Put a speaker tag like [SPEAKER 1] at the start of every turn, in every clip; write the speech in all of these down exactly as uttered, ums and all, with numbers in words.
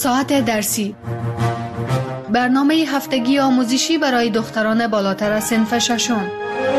[SPEAKER 1] ساعت درسی، برنامه هفتگی آموزشی برای دختران بالاتر از صنف ششم.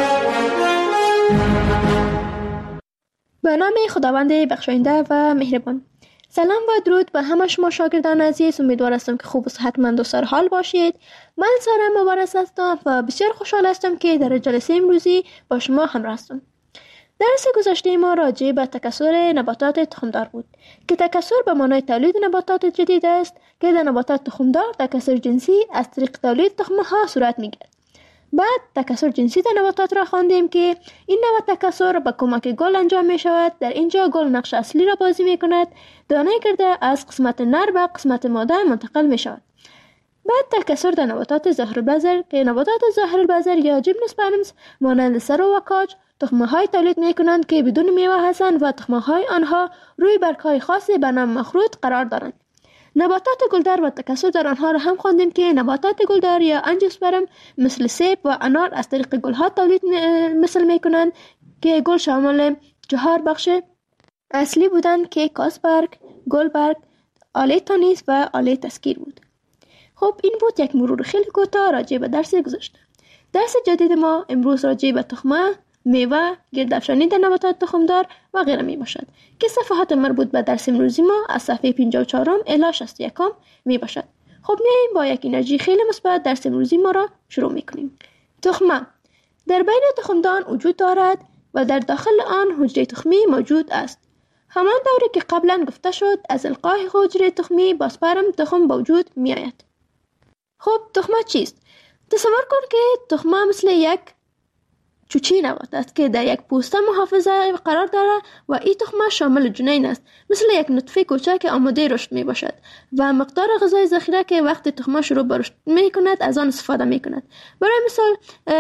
[SPEAKER 2] به نام خداوند بخشاینده و مهربان. سلام و درود به همه شما شاگردان عزیز. امیدوار هستم که خوب و صحتمند و سرحال باشید. من سارا مبارز هستم و بسیار خوشحال هستم که در جلسه امروزی با شما همراه هستم. درس گذشته ما راجع به تکثر نباتات تخمدار بود که تکثر به معنای تولید نباتات جدید است که در نباتات تخمدار تکثر جنسی از طریق تولید تخم‌ها صورت می‌گیرد. بعد تکثر جنسی در نباتات را خواندیم که این نوع تکثر با کمک گل انجام می شود. در اینجا گل نقش اصلی را بازی می کند. دانه گرده از قسمت نر به قسمت ماده منتقل می شود. بعد تکثر در نباتات ظاهرالبذر که نباتات ظاهرالبذر یا جیمنوسپرمز مانند سرو و کاج تخمه های تولید می کنند که بدون میوه هستند و تخمه های آنها روی برگ های خاصی به نام مخروط قرار دارند. نباتات گلدار و تکثر در آنها را هم خواندیم که نباتات گلدار یا انژیوسپرم مثل سیب و انار از طریق گلها تولید مثل می کنند که گل شامل چهار بخش اصلی بودند که کاسبرگ، گلبرگ، آله تانیس و آله تسکیر بود. خب این بود یک مرور خیلی کوتاه راجع به درس گذشته. درس جدید ما امروز راجع به تخمه، میوه، گردافشانی در نباتات تخمدار و غیره می باشد که صفحات مربوط به درس امروزی ما از صفحه پنجاه و چهار الی شصت و یک می باشد. خب میاییم با یک انرژی خیلی مثبت درس امروزی ما را شروع می کنیم. تخمه در بین تخمدان وجود دارد و در داخل آن حجره تخمی موجود است. همان طوری که قبلا گفته شد از القای حجره تخمی با سپرم تخم به وجود می آید. خب تخمه چیست؟ تصور کن که تخمه مثل یک چوچی نبات است که در یک پوسته محافظه قرار دارد و این تخمه شامل جنین است، مثل یک نطفه کوچک که آماده رشد می باشد و مقدار غذای ذخیره که وقتی تخمه شروع به رشد می کند از آن استفاده می کند. برای مثال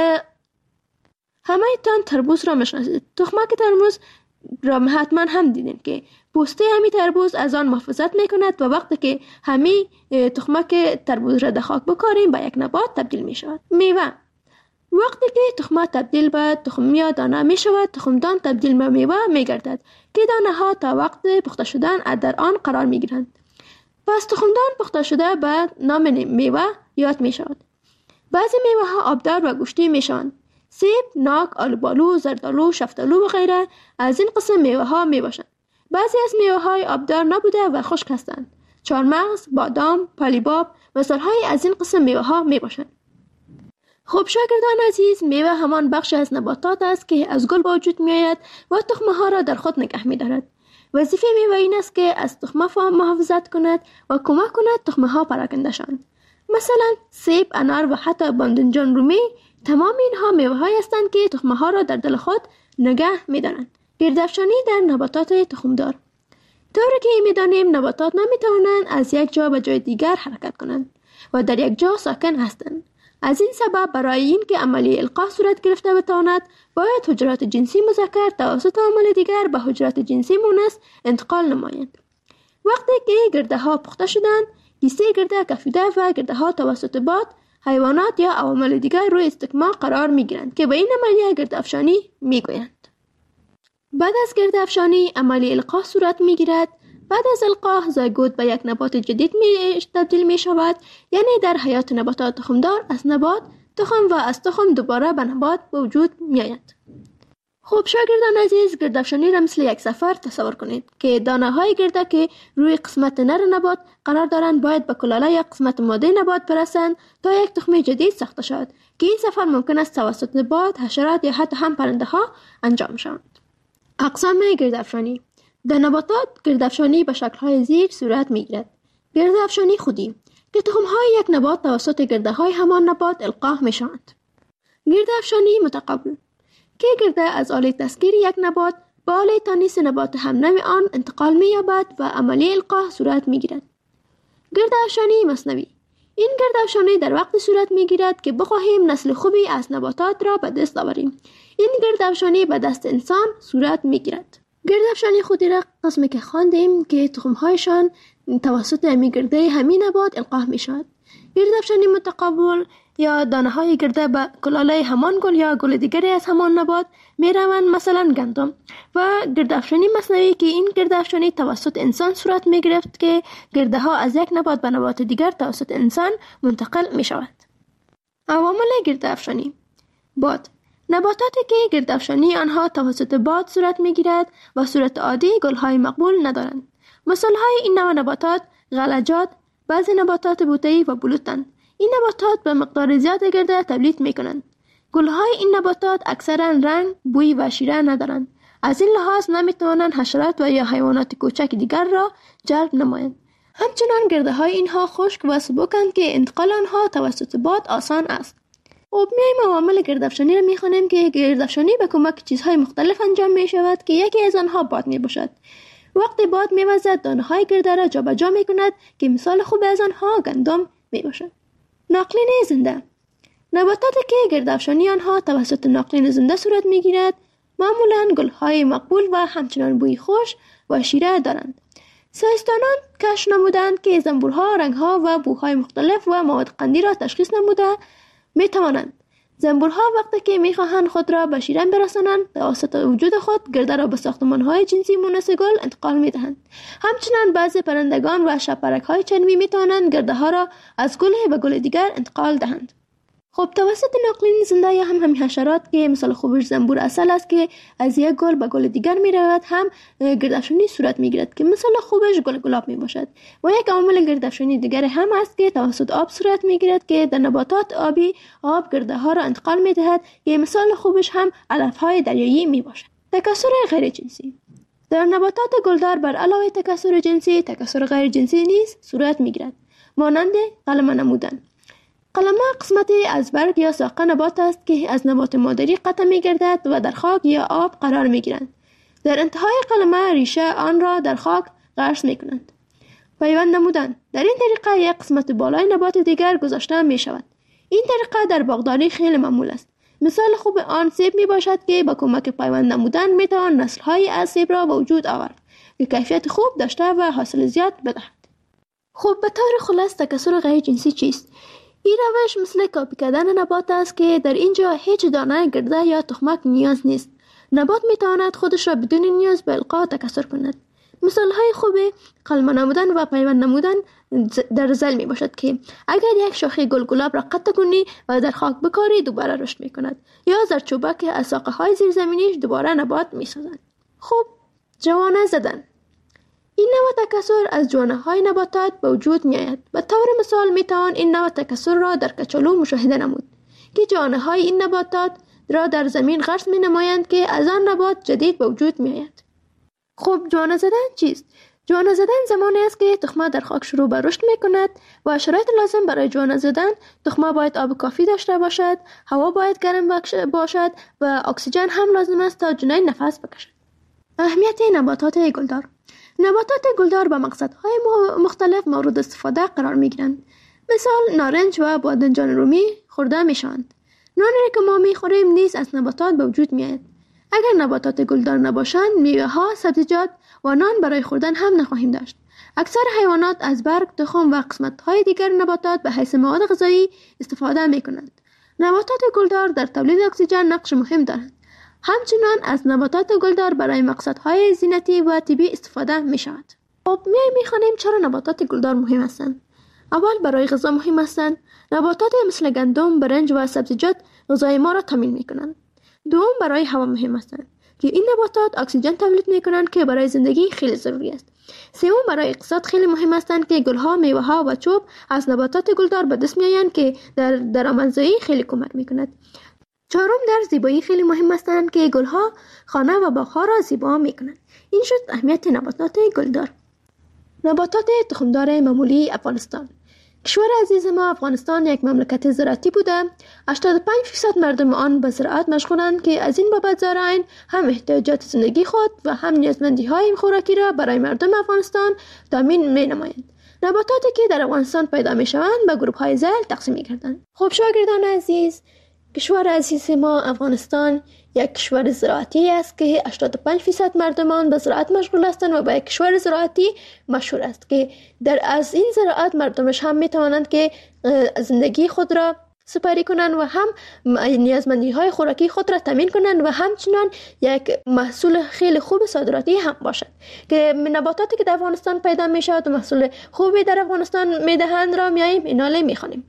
[SPEAKER 2] همه تان تربوز را میشناسید. تخمه که تربوز را حتما هم دیدین که پوسته همی تربوز از آن محافظت می کند و وقتی که همی تخمه که تربوز را در خاک بکاریم به یک نبات تبدیل می شود. میوه وقتی که تخمه تبدیل به تخم یا دانه می شود، تخمدان تبدیل به میوه می گردد که دانه ها تا وقت پخته شدن در آن قرار می گیرند. پس تخمدان پخته شده به نام میوه یاد می شود. بعضی میوه ها آبدار و گوشتی می شوند. سیب، ناک، آلوبالو، زردالو، شفتالو و غیره از این قسم میوه ها می باشند. بعضی از میوه های آبدار نبوده و خشک هستند. چهارمغز، بادام، پالیباب مثال های از این قسم میوه ها می باشند. خب شاگردان عزیز، میوه همان بخش از نباتات است که از گل به وجود می آید و تخمه ها را در خود نگه می دارد. وظیفه میوه این است که از تخمه محافظت کند و کمک کند تخمه ها پراکنده شوند. مثلا سیب، انار و حتی باذنجان رومی تمام اینها میوه های هستند که تخمه ها را در دل خود نگه می دارند. گردافشانی در نباتات تخمدار. طوری که می دانیم نباتات نمی توانند از یک جا به جای دیگر حرکت کنند و در یک جا ساکن هستند. از این سبب برای این که عملیه القاح صورت گرفته بتواند باید حجرات جنسی مذکر توسط عامل دیگر به حجرات جنسی مؤنث انتقال نمایند. وقتی که گرده ها پخته شدند، کیسه گرده کفیده و گرده ها توسط باد، حیوانات یا عوامل دیگر روی استکمام قرار می گیرند که به این عملیه گردافشانی می گویند. بعد از گردافشانی عملیه القاح صورت می گیرد. بعد از القاح زایگوت به یک نبات جدید می تبدیل می شود، یعنی در حیات نباتات تخمدار از نبات تخم و از تخم دوباره به نبات به وجود می آید. خب شاگردان عزیز، گردافشانی را مثل یک سفر تصور کنید که دانه های گرده که روی قسمت نر نبات قرار دارند باید به کلاله یا قسمت ماده نبات برسند تا یک تخم جدید ساخته شود که این سفر ممکن است توسط باد، حشرات یا حتی هم پرنده ها انجام شود. اقسام گردافشانی در نباتات گردافشانی به شکل‌های زیر صورت می‌گیرد. گردافشانی خودی که تخم‌های یک نبات توسط گرده‌های همان نبات القاح می‌شوند. گردافشانی متقابل که گرده از آله تسکیر یک نبات به آله تانیس نبات همنوع آن انتقال می‌یابد و عملیه القاح صورت می‌گیرد. گردافشانی مثنوی این گردافشانی در وقت صورت می‌گیرد که بخواهیم نسل خوبی از نباتات را به دست آوریم. این گردافشانی به دست انسان صورت می‌گیرد. گردافشانی خودی را قسمی که خواندیم که تخم‌هایشان توسط همی گرده همین نبات القاح می شود. گردافشانی متقابل یا دانه های گرده به کلاله همان گل یا گل دیگری از همان نبات می روند، مثلا گندم، و گردافشانی مصنوعی که این گردافشانی توسط انسان صورت می گرفت که گرده ها از یک نبات به نبات دیگر توسط انسان منتقل می شود. عوامل گردافشانی: باد. نباتاتی که گردافشانی آنها توسط باد صورت می گیرد و صورت عادی گل های مقبول ندارند. مثال های این نوع نباتات غلجات، بعضی نباتات بوته‌ای و بلوطند. این نباتات به مقدار زیاد گرده تولید می کنند. گل های این نباتات اکثرا رنگ، بوی و شیره ندارند. از این لحاظ نمی توانند حشرات و یا حیوانات کوچک دیگر را جلب نمایند. همچنان گرده های اینها خشک و سبکند که انتقال آنها توسط باد آسان است. خب میایم عوامل گردافشانی را میخوانیم که گردافشانی به کمک چیزهای مختلف انجام می شود که یکی از آنها باد می باشد. وقتی باد میوزد دانه های گرده را جابجا می کند که مثال خوب از آنها گندم می باشد. ناقلین زنده. نباتاتی که گردافشانی آنها توسط ناقلین زنده صورت می گیرد معمولا گل های مقبول و همچنان بوی خوش و شیره دارند. ساینسدانان کشف نمودند که زنبورها رنگها و بوهای مختلف و مواد قندی را تشخیص نموده می توانند. زنبورها وقتی که می خواهند خود را به شیرین برسانند توسط وجود خود گرده را به ساختمان‌های جنسی مونس گل انتقال می دهند. همچنین بعضی پرندگان و شب‌پرک‌های چنوی می توانند گرده ها را از گل به گل دیگر انتقال دهند. خب توسط ناقلین زنده یا هم همین حشرات که مثال خوبش زنبور عسل است که از یک گل به گل دیگر می رود هم گردافشانی صورت می گیرد که مثال خوبش گل گلاب می باشد. و یک عامل گردافشانی دیگر هم است که توسط آب صورت می گیرد که در نباتات آبی آب گرده ها را انتقال می دهد که مثال خوبش هم علف های دریایی می باشد. تکثر غیر جنسی. در نباتات گلدار بر علاوه تکثر جنسی تکثر غیر جنسی نیز صورت می گیرد، مانند قلمه نمودن. قلمه قسمتی از برگ یا ساق نبات است که از نبات مادری قطع می گردد و در خاک یا آب قرار می گیرند. در انتهای قلمه ریشه آن را در خاک غرس می کنند. پیوند نمودن. در این طریقه یک قسمت بالای نبات دیگر گذاشته می شود. این طریقه در باغداری خیلی معمول است. مثال خوب آن سیب می باشد که با کمک پیوند نمودن می توان نسل های از سیب را به وجود آورد که کیفیت خوب داشته و حاصل زیاد بدهد. خوب به طور خلاص تکثر غیر جنسی چیست؟ این روش مثل کاپی کردن نبات است که در اینجا هیچ دانه گرده یا تخمک نیاز نیست. نبات می تواند خودش را بدون نیاز به القا تکثر کند. مثال های خوب قلمه نمودن و پیوند نمودن در زل می باشد که اگر یک شاخه گل گلاب را قطع کنی و در خاک بکاری دوباره رشد می کند، یا زردچوبک از ساقه های زیرزمینیش دوباره نبات می سازند. خوب جوانه زدن. این نوع تکثر از جوانه های نباتات به وجود می آید. به طور مثال می توان این نوع تکثر را در کچالو مشاهده نمود که جوانه های این نباتات را در زمین غرس می نمایند که از آن نبات جدید به وجود می آید. خب جوانه زدن چیست؟ جوانه زدن زمانی است که تخمه در خاک شروع به رشد می کند و شرایط لازم برای جوانه زدن تخمه باید آب کافی داشته باشد، هوا باید گرم باشد و اکسیژن هم لازم است تا جنین نفس بکشد. اهمیت نباتات گلدار. نباتات گلدار به مقصدهای مختلف مورد استفاده قرار می گیرند. مثال نارنج و بادنجان رومی خورده می شوند. نانی که ما می خوریم نیز از نباتات به وجود می آید. اگر نباتات گلدار نباشند میوه ها، سبزیجات و نان برای خوردن هم نخواهیم داشت. اکثر حیوانات از برگ، تخم و قسمت های دیگر نباتات به حیث مواد غذایی استفاده می کنند. نباتات گلدار در تولید اکسیژن نقش مهم دارند. همچنان از نباتات گلدار برای مقصدهای زینتی و طبی استفاده می شود. خب میایم میخوانیم چرا نباتات گلدار مهم هستند. اول برای غذا مهم هستند. نباتات مثل گندم، برنج و سبزیجات غذای ما را تامین می کنند. دوم برای هوا مهم هستند که این نباتات اکسیژن تولید می کنند که برای زندگی خیلی ضروری است. سوم برای اقتصاد خیلی مهم هستند که گلها، میوه ها و چوب از نباتات گلدار به دست می آیند که در درآمدزایی خیلی کمک می کند. چهارم در زیبایی خیلی مهم هستند که گلها خانه و باغها را زیبا می کنند. این شد اهمیت نباتات گلدار. نباتات تخمدار معمولی افغانستان. کشور عزیز ما افغانستان یک مملکت زراعتی بوده. هشتاد و پنج درصد مردم آن به زراعت مشغولند که از این بابت زارعین هم احتیاجات زندگی خود و هم نیازمندی های خوراکی را برای مردم افغانستان تامین می نمایند. نباتاتی که در افغانستان پیدا می شوند به گروه های ذیل تقسیم می گردند. خب شاگردان عزیز، کشور عزیز ما افغانستان یک کشور زراعتی است که هشتاد و پنج درصد مردمان به زراعت مشغول هستند و به یک کشور زراعتی مشهور است که در از این زراعت مردمش هم می توانند که زندگی خود را سپری کنند و هم نیازمندی های خوراکی خود را تامین کنند و همچنان یک محصول خیلی خوب صادراتی هم باشد که نباتاتی که در افغانستان پیدا می شود و محصول خوبی در افغانستان می دهند را میاییم ایناله می خوانیم.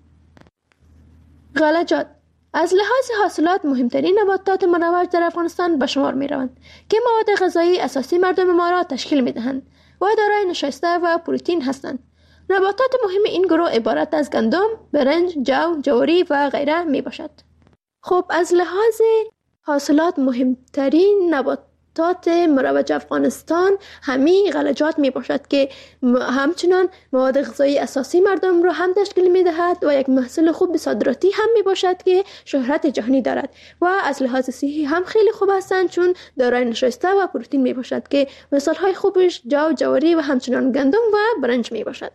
[SPEAKER 2] غلجات از لحاظ حاصلات مهمترین نباتات مروج در افغانستان به شمار می روند که مواد غذایی اساسی مردم ما را تشکیل می دهند و دارای نشایسته و پروتئین هستند. نباتات مهم این گروه عبارت از گندم، برنج، جو، جواری و غیره می باشد. خب از لحاظ حاصلات مهمترین نباتات مروج افغانستان همین غلجات می باشد که همچنان مواد غذایی اساسی مردم را هم تشکیل می دهد و یک محصول خوب صادراتی هم می باشد که شهرت جهانی دارد و از لحاظ صحی هم خیلی خوب هستند چون دارای نشایسته و پروتئین می باشد که مثال های خوبش جو، جواری و همچنان گندم و برنج می باشد.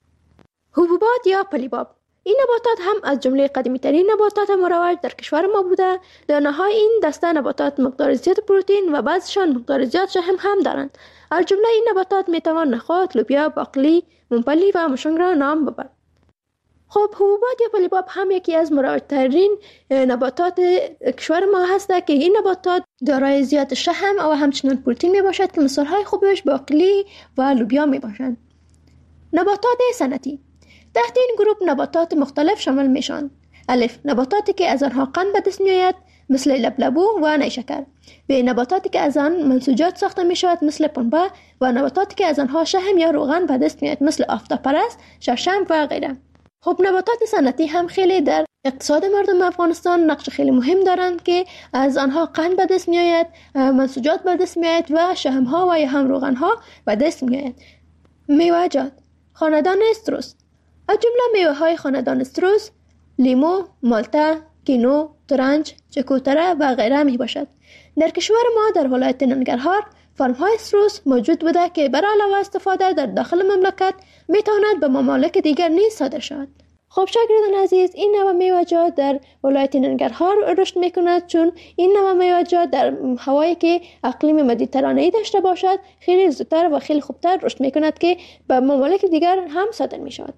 [SPEAKER 2] حبوبات یا پلیباب این نباتات هم از جمله قدیمی ترین نباتات مروج در کشور ما بوده. دانه های این دسته نباتات مقدار زیاد پروتئین و بعضشان مقدار زیاد شحم هم دارند. از جمله این نباتات می توان نخود، لوبیا، باقلی، ممپلی و مشنگ را نام ببرد. خب حبوبات یا پلیباب هم یکی از مروج ترین نباتات کشور ما هست که این نباتات دارای زیاد شحم و همچنان پروتئین می باشد که مثال های خوبش باقلی و لوبیا می باشند. نباتات صنعتی تحت این گروه نباتات مختلف شامل میشوند. الف نباتاتی که از آنها قند به دست میآید مثل لبلبو و نیشکر. به نباتاتی که از آن منسوجات ساخته می شود مثل پنبه و نباتاتی که از آنها شحم یا روغن به دست میآید مثل آفتابپرست، شرشم و غیره. خب نباتات صنعتی هم خیلی در اقتصاد مردم افغانستان نقش خیلی مهم دارند که از آنها قند به دست میآید، منسوجات به دست میآید و شحم ها و یا هم روغن ها به دست میآید. میوه‌جات خاندان استروس از جمله میوه های خاندان استروس لیمو، مالته، کینو، ترنج، چکوتره و غیره می باشد. در کشور ما در ولایت ننگرهار فرم های استروس موجود بوده که برای علاوه استفاده در داخل مملکت می تواند به ممالک دیگر نیز صادر شود. خب شاگردان عزیز این نوع میوه‌جات در ولایت ننگرهار رشد می کند چون این نوع میوه‌جات در هوایی که اقلیم مدیترانه‌ای داشته باشد خیلی زودتر و خیلی خوبتر رشد می کند که به ممالک دیگر هم صادر می شود.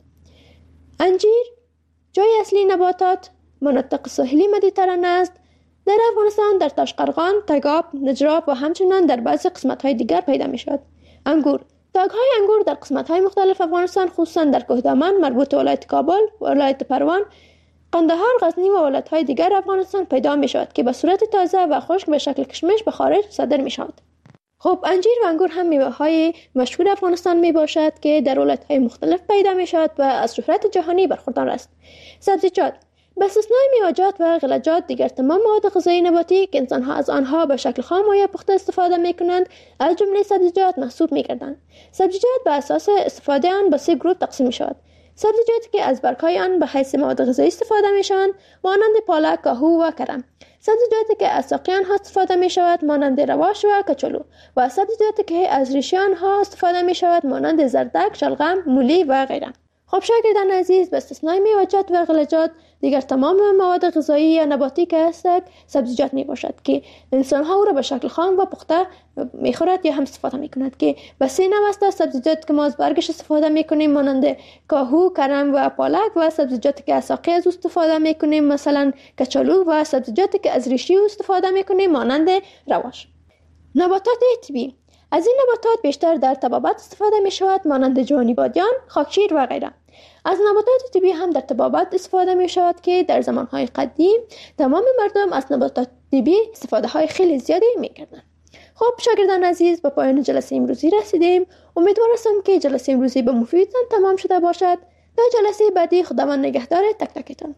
[SPEAKER 2] انجیر جای اصلی نباتات مناطق ساحلی مدیترانه است. در افغانستان در تاشقرغان، تگاب، نجراب و همچنان در بعضی قسمت‌های دیگر پیدا می‌شود. انگور تاگ‌های انگور در قسمت‌های مختلف افغانستان خصوصا در کوهدامن مربوط به ولایت کابل، ولایت پروان، قندهار، غزنی و ولایت‌های دیگر افغانستان پیدا می‌شود که به صورت تازه و خشک به شکل کشمش به خارج صادر می‌شود. خب انجیر و انگور هم میوه‌های مشهور افغانستان می باشد که در ولایت‌های مختلف پیدا می شود و از شهرت جهانی برخوردار است. سبزیجات به استثنای میوه‌جات و غلجات دیگر تمام مواد غذایی نباتی که انسان‌ها از آنها به شکل خام یا پخته استفاده می کنند از جمله سبزیجات محسوب می گردند. سبزیجات به اساس استفاده آن به سه گروه تقسیم می شود. سبزیجاتی که از برگ‌های آن به حیث مواد غذایی استفاده می شوند مانند پالک، کاهو و کرم. سبزیجاتی که از ساقه آنها استفاده می شود مانند رواش و کچالو و سبزیجاتی که از ریشه آنها استفاده می شود مانند زردک، شلغم، مولی و غیره. خب شاگردان عزیز به استثنای میوه‌جات و غلجات دیگر تمام مواد غذایی یا نباتی که هستند سبزیجات می باشد که انسان ها او را به شکل خام و پخته می خورد یا هم استفاده می کند که به سه نوع است. سبزیجات که ما از برگش استفاده می کنیم مانند کاهو، کرم و پالک و سبزیجاتی که از ساقه از استفاده می کنیم مثلا کچالو و سبزیجاتی که از ریشه استفاده می کنیم مانند رواش. نباتات طبیعی از این نباتات بیشتر در طبابت استفاده می شود مانند جوانی بادیان، خاکشیر و غیره. از نباتات طبیعی هم در طبابت استفاده می شود که در زمانهای قدیم تمام مردم از نباتات طبیعی استفاده های خیلی زیادی می کردن. خب شاگردان عزیز به پایان جلسه امروزی رسیدیم. امیدوار هستم که جلسه امروزی به مفیدتان تمام شده باشد. تا جلسه بعدی خداوند نگهدار تک تکتان.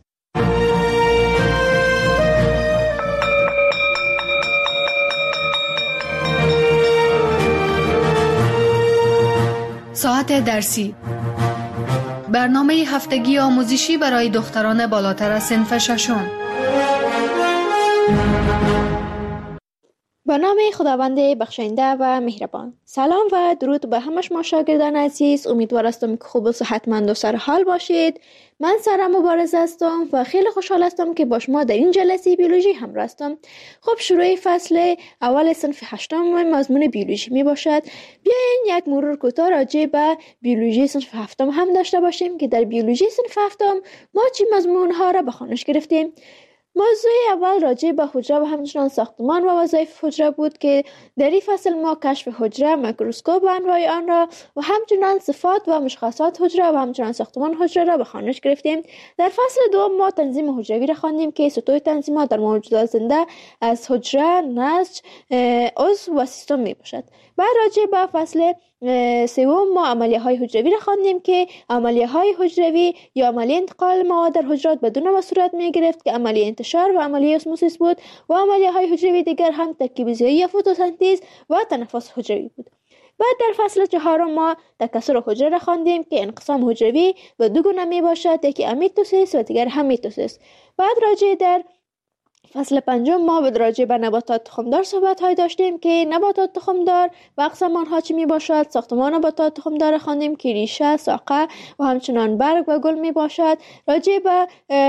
[SPEAKER 1] ساعت درسی برنامه هفتگی آموزشی برای دختران بالاتر از صنف ششم.
[SPEAKER 2] به نام خداوند بخشنده و مهربان. سلام و درود به همه شما شاگردان عزیز. امیدوار هستم که خوب و صحتمند و سرحال باشید. من سارا مبارز هستم و خیلی خوشحال هستم که با شما در این جلسه بیولوژی همراه هستم. خب شروع فصل اول صنف هشتم مضمون بیولوژی می باشد. بیاین یک مرور کوتاه راجع به بیولوژی صنف هفتم هم داشته باشیم که در بیولوژی صنف هفتم ما چی مضمون ها را به خوانش گرفتیم. موضوع اول راجع به حجره و همچنان ساختمان و وظایف حجره بود که در این فصل ما کشف حجره، میکروسکوپ و انواع آن را و همچنان صفات و مشخصات حجره و همچنان ساختمان حجره را به خوانش گرفتیم. در فصل دوم ما تنظیم حجروی را خواندیم که سطوح تنظیمات در موجودات زنده از حجره، نسج، عضو و سیستم می باشد. بعد راجع به فصل سوم ما عملیه های حجروی را خواندیم که عملیه های حجروی یا عملیه انتقال مواد در حجرات بدون و صورت می گرفت که عملیه انتشار و عملیه اسموسیس بود و عملیه های حجروی دیگر هم ترکیب ضیایی یا فتوسنتز و تنفس حجروی بود. بعد در فصل چهارم ما تکثر حجره را خواندیم که انقسام حجروی و دو گونه می باشد، یکی امیتوسیس و دیگر هم میتوسیس. بعد راجع در فصل پنجم ما به راجع به نباتات تخمدار صحبت های داشتیم که نباتات تخمدار و اقسام آنها چی می باشد. ساختمان نباتات تخمدار خواندیم که ریشه، ساقه و همچنان برگ و گل می باشد. راجع به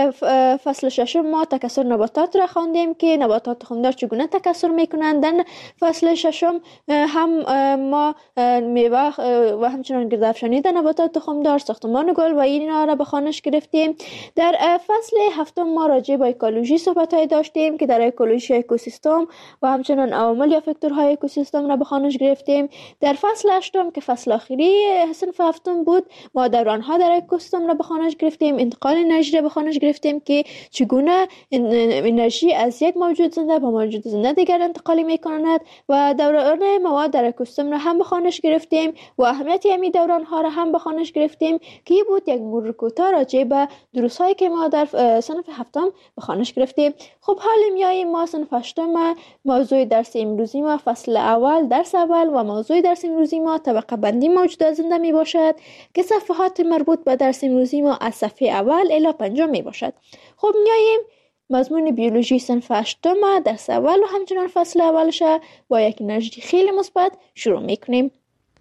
[SPEAKER 2] فصل ششم ما تکثر نباتات را خواندیم که نباتات تخمدار چگونه تکثر می کنند. در فصل ششم هم ما میوه و همچنان گردافشانی در نباتات تخمدار، ساختمان گل و اینا را به خوانش گرفتیم. در فصل هفتم ما راجع به اکولوژی صحبت های داشتیم که در اکولوژی اکوسیستم و همچنان عوامل یا فاکتورهای اکوسیستم را به خوانش گرفتیم. در فصل هشتم که فصل آخری صنف هفتم بود ما دورانها در اکوسیستم را به خوانش گرفتیم. انتقال انرژی را به خوانش گرفتیم که چگونه انرژی از یک موجود زنده به موجود زنده دیگر انتقال می‌کند و دوران مواد در اکوسیستم را هم به خوانش گرفتیم و اهمیت همین دورانها را هم به خوانش گرفتیم که بود یک مرور کوتاه راجع به دروس‌هایی که ما در صنف هفتم به خوانش گرفتیم. خب حال میاییم ما صنف هشتم موضوع درس امروزی ما فصل اول درس اول و موضوع درس امروزی ما طبقه بندی موجودات زنده می باشد که صفحات مربوط به درس امروزی ما از صفحه اول الی پنجم می باشد. خب میاییم مضمون بیولوژی صنف هشتم درس اول و همچنان فصل اولش با یک انرژی خیلی مثبت شروع میکنیم.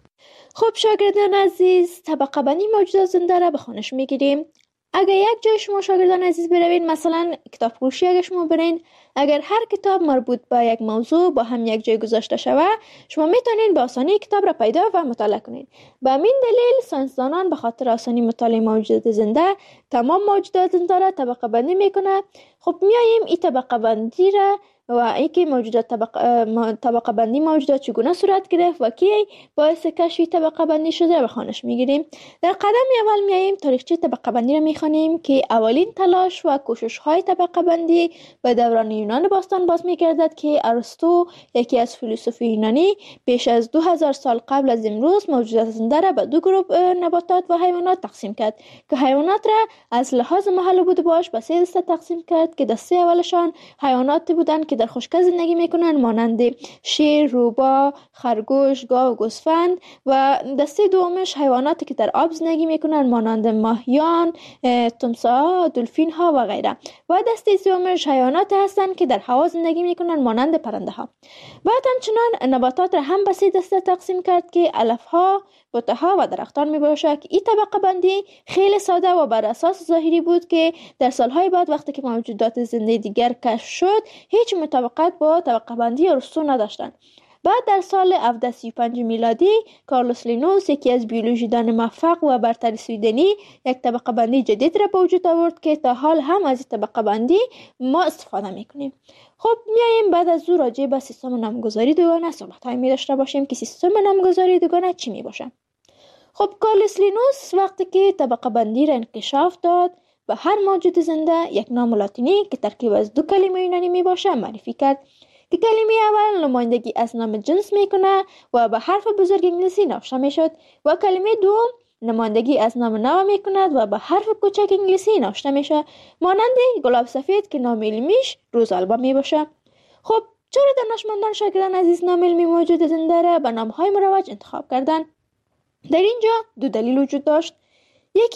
[SPEAKER 2] خب شاگردان عزیز طبقه بندی موجودات زنده را به خوانش میگیریم. اگر یک جای شما شاگردان عزیز بروید، مثلا کتاب فروشی اگر شما برین، اگر هر کتاب مربوط به یک موضوع با هم یک جای گذاشته شود، شما میتونین به آسانی کتاب را پیدا و مطالعه کنید. به همین دلیل ساینسدانان به خاطر آسانی مطالعه موجودات زنده تمام موجودات زنده را طبقه بندی میکنه. خب میاییم این طبقه بندی را و اینکه موجودات طبقه, طبقه بندی موجودات چگونه صورت گرفت و کی باعث کشف طبقه بندی شده به خوانش میگیریم. در قدم اول میاییم تاریخچه طبقه بندی را میخوانیم که اولین تلاش و کوشش های طبقه بندی به دوران یونان باستان باز میگردد که ارسطو یکی از فیلسوف یونانی بیش از دو هزار سال قبل از امروز موجودات زنده را به دو گروه نباتات و حیوانات تقسیم کرد که حیوانات را از لحاظ محل بود باش به سه دسته تقسیم کرد که دسته اولشان حیواناتی بودند که در خشکی زندگی میکنن مانند شیر، روباه، خرگوش، گاو و گوسفند و دسته دومش حیواناتی که در آب زندگی میکنن مانند ماهیان، تمساح، دلفین ها و غیره و دسته سومش حیواناتی هستند که در هوا زندگی میکنن مانند پرنده ها. بعد همچنان نباتات را هم به سه دسته تقسیم کرد که علف ها، بوته ها و درختان می باشد. این طبقه بندی خیلی ساده و بر اساس ظاهری بود که در سالهای بعد وقتی که موجودات زنده دیگر کشف شد هیچ مطابقت با طبقه بندی ارسطو نداشتند. بعد در سال هفتصد و سی و پنج میلادی کارلوس لینوس یکی از بیولوژیدان موفق و برتر سویدنی یک طبقه بندی جدید را به وجود آورد که تا حال هم از این طبقه بندی ما استفاده میکنیم. خب میایم بعد از او راجع به سیستم نامگذاری دوگانه صحبت های می داشته باشیم که سیستم نامگذاری دوگانه چی می باشه. خب کارلوس لینوس وقتی که طبقه بندی را انکشاف داد به هر موجود زنده یک نام لاتینی که ترکیب از دو کلمه یونانی می باشه معرفی کرد که کلمه اول نمایندگی از نام جنس میکنه و به حرف بزرگ انگلیسی نوشته میشد و کلمه دوم نمایندگی از نام نو میکند و به حرف کوچک انگلیسی نوشته میشه مانند گلاب سفید که نام علمیش روزالبا می باشه. خب چرا دانشمندان شاگردان عزیز نام علمی موجود زنده را به نامهای مروج انتخاب کردند؟ در اینجا دو دلیل وجود داشت. یکی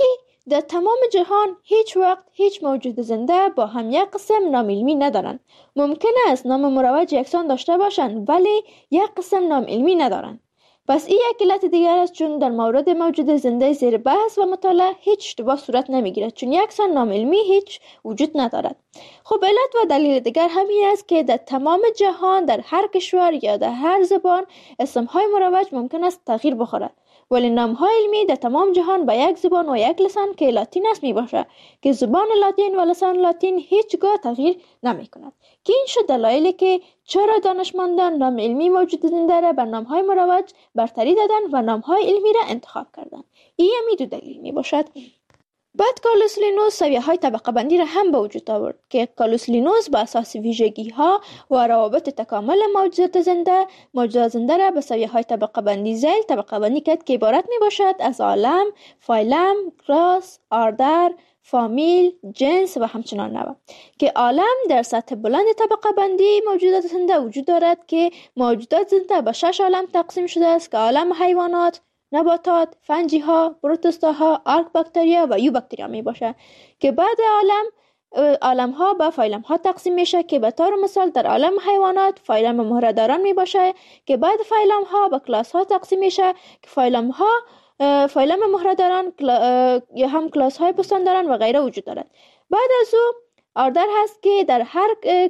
[SPEAKER 2] در تمام جهان هیچ وقت هیچ موجود زنده با هم یک قسم نام علمی ندارند. ممکن است نام مروج یکسان داشته باشند ولی یک قسم نام علمی ندارند. پس این یک علت دیگر است، چون در مورد موجود زنده زیر بحث و مطالعه هیچ اشتباه صورت نمیگیرد، چون یکسان نام علمی هیچ وجود ندارد. خب علت و دلیل دیگر همین است که در تمام جهان در هر کشور یا در هر زبان اسمهای مروج ممکن است تغییر بخورد، ولی نام‌های علمی در تمام جهان با یک زبان و یک لسان که لاتین است می باشد که زبان لاتین و لسان لاتین هیچگاه تغییر نمی کند. که این شد دلایلی که چرا دانشمندان نام علمی موجود زنده را بر نام‌های مروج برتری دادند و نام‌های علمی را انتخاب کردند. این همی دو دلیل می باشد. بعد کارلوس لینوس سویه‌های طبقه بندی را هم به وجود آورد که کارلوس لینوس با اساس ویژگی‌ها و روابط تکامل موجودات زنده موجودات زنده را به سویه‌های طبقه بندی ذیل طبقه بندی کرد که عبارت میباشد از عالم، فایلم، کلاس، آردر، فامیل، جنس و همچنان نوع. که عالم در سطح بلند طبقه بندی موجودات زنده وجود دارد که موجودات زنده به شش عالم تقسیم شده است که عالم حیوانات، نباتات، فنجی ها، پروتوستا ها، آرک باکتریا و یو باکتریا می باشه که بعد عالم عالم ها به فایلم ها تقسیم میشه که به طور مثال در عالم حیوانات فایلم مهره‌داران می باشه که بعد فایلم ها به کلاس ها تقسیم میشه که فایلم ها فایلم مهره‌داران یا هم کلاس های پستانداران و غیره وجود دارد. بعد از او آردر هست که در هر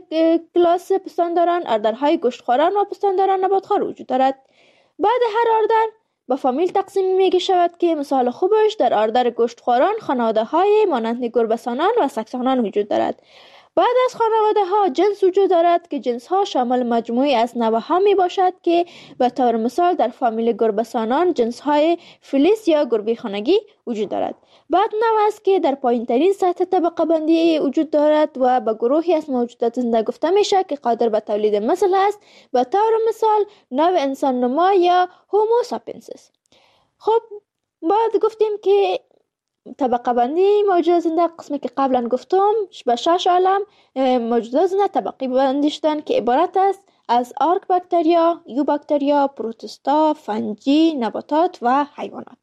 [SPEAKER 2] کلاس پستانداران آردرهای گوشتخواران و پستانداران نباتخوار وجود دارد. بعد هر آردر با فامیل تقسیم میگه شود که مثال خوبش در آردر گوشتخواران خانواده های مانند گربه‌سانان و سگسانان وجود دارد. بعد از خانواده ها جنس وجود دارد که جنس ها شامل مجموعی از نوع ها می باشد که به طور مثال در فامیل گربه‌سانان جنس های فلیس یا گربه خانگی وجود دارد. بعد نوع است که در پایین ترین سطح طبقه بندی وجود دارد و به گروهی از موجودات زنده گفته میشه که قادر به تولید مثل است، به طور مثال نوع انسان نما یا هومو ساپینسیس. خب بعد گفتیم که طبقه بندی موجودات زنده قسمی که قبلا گفتم به شش عالم موجودات زنده طبقه بندی شدن که عبارت است از آرک باکتریا، یو باکتریا، پروتوستا، فنجی، نباتات و حیوانات.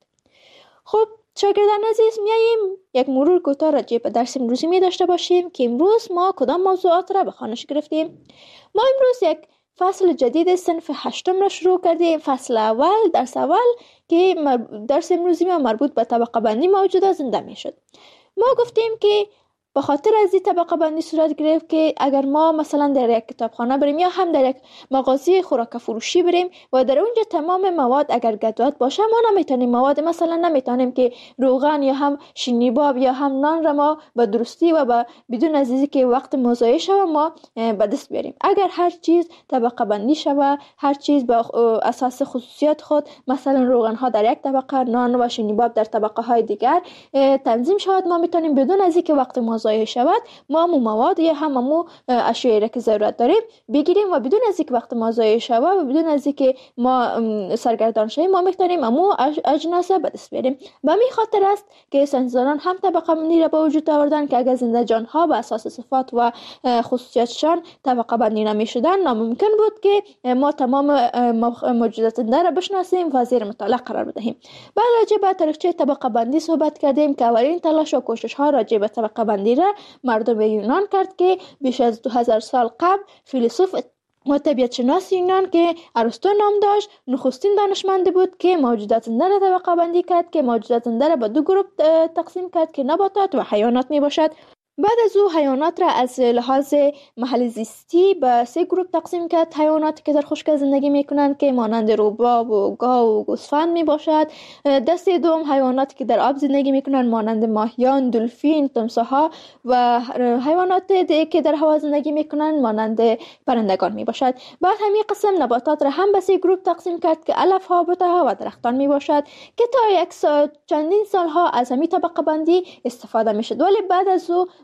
[SPEAKER 2] خب شاگردان عزیز، میاییم یک مرور کوتاه راجع به درس امروزی می داشته باشیم که امروز ما کدام موضوعات را به خوانش گرفتیم. ما امروز یک فصل جدید صنف هشتم را شروع کردیم. فصل اول، درس اول که درس امروزی ما مربوط به طبقه بندی موجودات زنده می شد. ما گفتیم که به خاطر از این طبقه بندی صورت گرفت که اگر ما مثلا در یک کتابخانه بریم یا هم در یک مغازه خوراک فروشی بریم و در اونجا تمام مواد اگر گدوات باشه، ما نمیتونیم مواد مثلا نمیتونیم که روغن یا هم شینیباب یا هم نان را ما به درستی و با بدون از اینکه که وقت مضایع شوه ما به دست بیاریم. اگر هر چیز طبقه بندی شوه، هر چیز به اساس خصوصیات خود، مثلا روغن ها در یک طبقه، نان و شینیباب در طبقه های دیگر تنظیم شود، ما میتونیم بدون از اینکه وقت ضایع شود ما مو مواد یا هم مو اشیایی را که ضرورت داریم بگیریم و بدون از اینکه وقت ما ضایع شود و بدون از اینکه ما سرگردان شویم ما میتونیم مو اجناس به دست بیاریم. به همین خاطر است که ساینسدانان هم طبقه بندی را به وجود آوردن که اگر زنده جان ها به اساس صفات و خصوصیاتشان طبقه بندی نمیشدن، ناممکن بود که ما تمام موجودات زنده را بشناسیم و زیر مطالعه قرار بدهیم. بعد راجع به تاریخچه طبقه بندی صحبت کردیم که اولین تلاش و کوشش ها راجع به طبقه بندی را مردم یونان کرد که بیش از دو هزار سال قبل فیلسوف و طبیعت شناس یونان که ارسطو نام داشت نخستین دانشمند بود که موجودات زنده را طبقه بندی کرد که موجودات زنده را به دو گروه تقسیم کرد که نباتات و حیوانات می باشد. بعد از او حیوانات را از لحاظ محل زیستی به سه گروه تقسیم کرد. حیواناتی که در خشکی زندگی میکنند که مانند روباب و گاو و گوسفند می باشد. دسته دوم حیواناتی که در آب زندگی میکنند مانند ماهیان، دلفین، تمساح‌ها و حیوانات دیگه که در هوا زندگی میکنند مانند پرندگان می باشد. بعد همین قسم نباتات را هم به سه گروه تقسیم کرد که علف ها، بوته ها و درختان می باشد که تا یک سال چندین سالها از همین طبقه بندی استفاده میشد. ولی بعد از او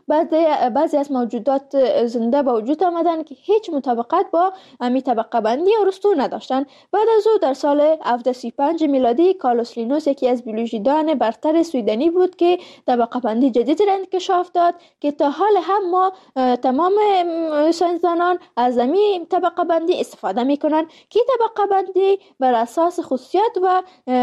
[SPEAKER 2] بعضی از موجودات زنده به وجود آمدن که هیچ مطابقت با امی طبقه بندی ارسطو نداشتن. بعد از او در سال هفتصد و سی و پنج میلادی کارلوس لینوس یکی از بیولوژیدان برتر سویدنی بود که طبقه بندی جدید را انکشاف داد که تا حال هم ما تمام ساینسدانان از امی طبقه بندی استفاده میکنن که طبقه بندی بر اساس خصوصیات و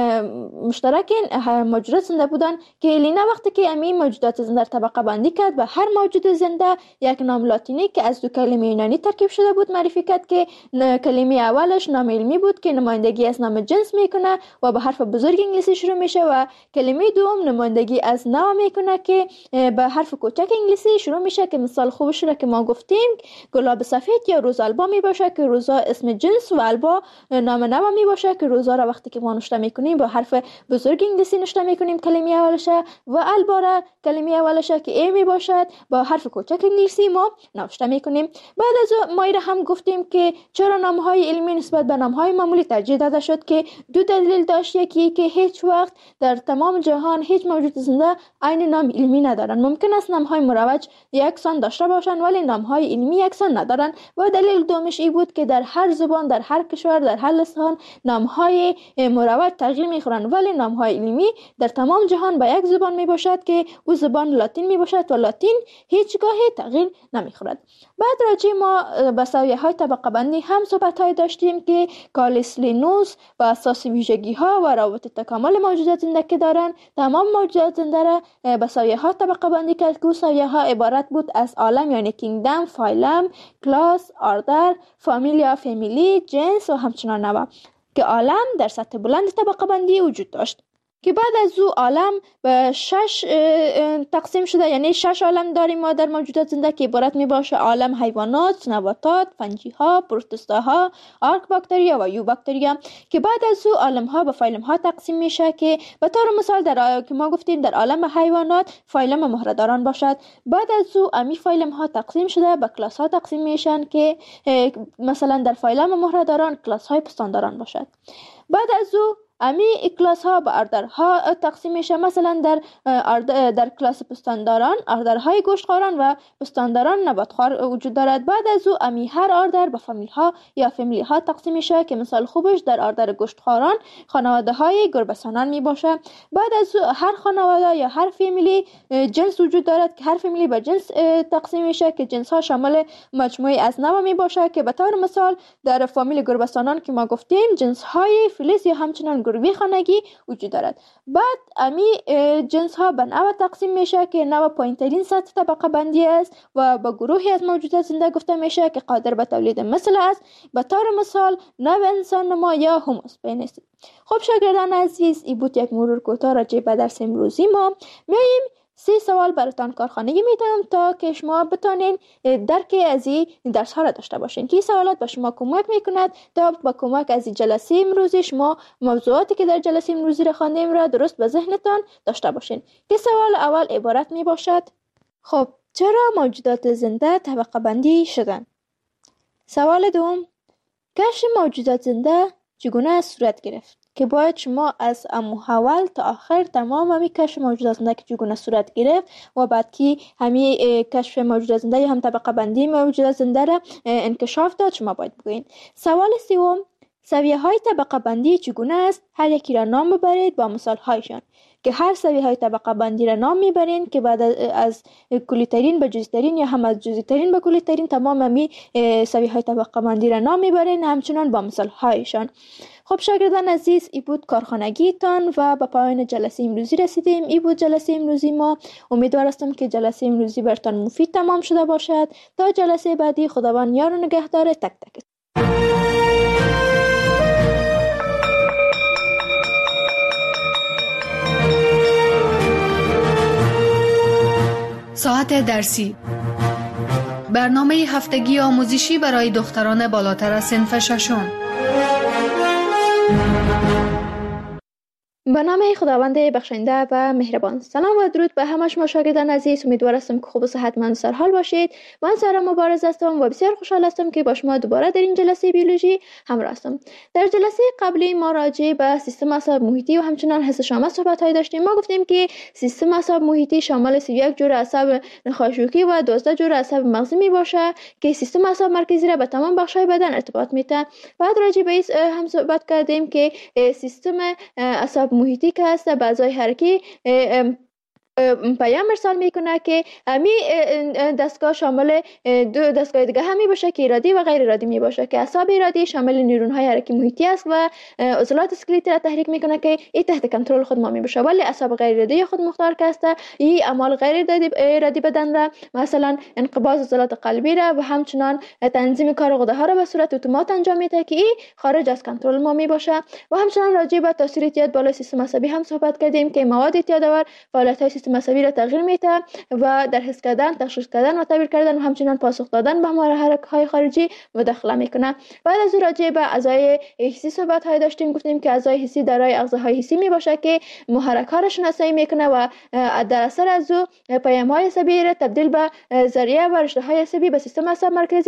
[SPEAKER 2] مشترک موجودات زنده بودن که لینا وقتی که امی موجودات زنده طبقه بندی کرد و هر موجود زنده یک نام لاتینی که از دو کلمه یونانی ترکیب شده بود معرفی کرد که کلمه اولش نام علمی بود که نمایندگی از نام جنس میکنه و به حرف بزرگ انگلیسی شروع میشه و کلمه دوم نمایندگی از نوع میکنه که به حرف کوچک انگلیسی شروع میشه که مثال خوبش را که ما گفتیم گلاب سفید یا روز البا میباشه که روزا اسم جنس و البا نام نوع میباشه که روزا را وقتی که ما نوشته میکنیم با حرف بزرگ انگلیسی نوشته میکنیم کلمه اولشه و البا را کلمه اولشه که ای میباشد با حرف کوچک انگلیسی ما نوشته میکنیم. بعد از ما هم گفتیم که چرا نامهای علمی نسبت به نامهای معمولی ترجیح داده شد که دو دلیل داشت. یکی که هیچ وقت در تمام جهان هیچ موجود زنده عین نام علمی ندارن. ممکن است نامهای مروج یکسان داشته باشند ولی نامهای علمی یکسان ندارن. و دلیل دومش این بود که در هر زبان در هر کشور در هر لسان نامهای مروج تغییر میخورن ولی نامهای علمی در تمام جهان به یک زبان میباشد که او زبان لاتین میباشد و لاتین هیچگاه تغییر نمیخورد. بعد راجع ما به سویه های طبقه بندی هم صحبت های داشتیم که کارلوس لینوس با اساس ویژگی ها و روابط تکامل موجودات زنده که دارن تمام موجودات زنده را به سویه ها طبقه بندی کرد که سویه ها عبارت بود از عالم یعنی کینگدم، فایلم، کلاس، آردر، فامیلیا، فامیلی، جنس و همچنان نوع که عالم در سطح بلند طبقه بندی وجود داشت که بعد از او عالم به شش تقسیم شده. یعنی شش عالم داریم ما در موجودات زنده که عبارت می باشه عالم حیوانات، نباتات، فنجی ها، پروتوستا ها، آرک باکتریا و یو باکتریا که بعد از او عالم ها به فایلم ها تقسیم میشه که به طور مثال در که ما گفتیم در عالم حیوانات فایلم مهره‌داران باشد. بعد از او امی فایلم ها تقسیم شده به کلاس ها تقسیم میشن که مثلا در فایلم مهره‌داران کلاس های پستانداران باشد. بعد از او امی کلاس ها به اردرها تقسیم میشه. مثلا در در کلاس پستانداران اردرهای گوشتخواران و پستانداران نباتخوار وجود دارد. بعد از او امی هر اردر به فامیل ها یا فامیلی ها تقسیم میشه که مثال خوبش در اردر گوشتخواران خانواده های گربه‌سانان می باشه. بعد از او هر خانواده یا هر فامیلی جنس وجود دارد که هر فامیلی به جنس تقسیم میشه که جنس ها شامل مجموعه از نوع می باشه که به طور مثال در فامیل گربه‌سانان که ما گفتیم جنس های فلیس یا همچنان گروه خانگی وجود دارد. بعد امی جنس ها به نوع تقسیم میشه که نوع پایین‌ترین سطح طبقه بندی است و به گروهی از موجودات زنده گفته میشه که قادر به تولید مثل است. به طور مثال نوع انسان نما یا هوموسپینس. خب شاگردان عزیز این بود یک مرور کوتاه راجع به درس امروزی ما. میایم سه سوال براتان کارخانگی میدم تا که شما بتانین درک از این درس ها را داشته باشین که این سوالات به شما کمک میکند تا با کمک از این جلسه امروزی شما موضوعاتی که در جلسه امروزی را خواندیم را درست به ذهنتان داشته باشین. که سوال اول عبارت می باشد خب چرا موجودات زنده طبقه بندی شدن؟ سوال دوم کشف موجودات زنده چگونه صورت گرفت؟ که باید شما از اول تا آخر تمام همی کشف موجودات زنده که چگونه صورت گرفت و بعد که همی کشف موجودات زنده هم طبقه بندی موجودات زنده را انکشاف داد شما باید بگوین. سوال سوم سویه های طبقه بندی چگونه است؟ هر یکی را نام ببرید با مثال هایشان که هر سویه های طبقه بندی را نام میبرین که بعد از کلی ترین به جزئی ترین یا هم از جزئی ترین به کلی ترین تمام همی سویه های طبقه بندی را نام میبرین همچنان با مثال هایشان. خب شاگردان عزیز ای بود کارخانگی تان و به پایان جلسه امروزی رسیدیم. ای بود جلسه امروزی ما. امیدوار هستم که جلسه امروزی برتان مفید تمام شده باشد. تا جلسه بعدی خداوند یار و نگهدار تک تک.
[SPEAKER 1] ساعت درسی برنامه هفتگی آموزشی برای دختران بالاتر از صنف ششم.
[SPEAKER 2] به نام خداوند بخشنده و مهربان. سلام و درود به همه شما شاگردان عزیز. امیدوار هستم که خوب و صحتمند و سرحال باشید. من سارا مبارز هستم و بسیار خوشحال هستم که با شما دوباره در این جلسه بیولوژی همراه هستم. در جلسه قبلی ما راجع به سیستم اعصاب محیطی و همچنان حس شامل صحبت داشتیم. ما گفتیم که سیستم اعصاب محیطی شامل سی و یک جور اعصاب نخاشوکی و دوازده جور اعصاب مغزی می باشه که سیستم اعصاب مرکزی را به تمام بخش‌های بدن ارتباط میده. بعد راجع به این هم صحبت کردیم که سیستم اعصاب محیطی که هست به اعضای حرکی پیام ارسال میکنه که امی دستگاه شامل دو دستگاه دیگه هم می باشه که ارادی و غیر ارادی می باشه که اعصاب ارادی شامل نیورون های حرکی محیطی است و عضلات اسکلتی را تحریک میکنه که این تحت کنترل خود ما می باشه، ولی اعصاب غیر ارادی خود مختار که است این اعمال غیر ارادی بدن را مثلا انقباض عضلات قلبی را و همچنان تنظیم کار غده ها را به صورت اتومات انجام میده که این خارج از کنترل ما می باشه. و همچنان راجع به تاثیر اعتیاد بالای سیستم عصبی هم صحبت کردیم که مواد اعتیادآور فعالیت سیستم عصبی را تغییر میده و در حس کردن، تشخیص کردن و تعبیر کردن و همچنان پاسخ دادن به محرک های خارجی مداخله میکنه. بعد از اون راجع به اعضای حسی صحبت های داشتیم. گفتیم که اعضای حسی دارای اغزاهای حسی می باشه که محرک ها را شناسایی میکنه و در اثر از او پیام های عصبی را تبدیل به ذریعه و رشته های عصبی به سیستم اعصاب مرکزی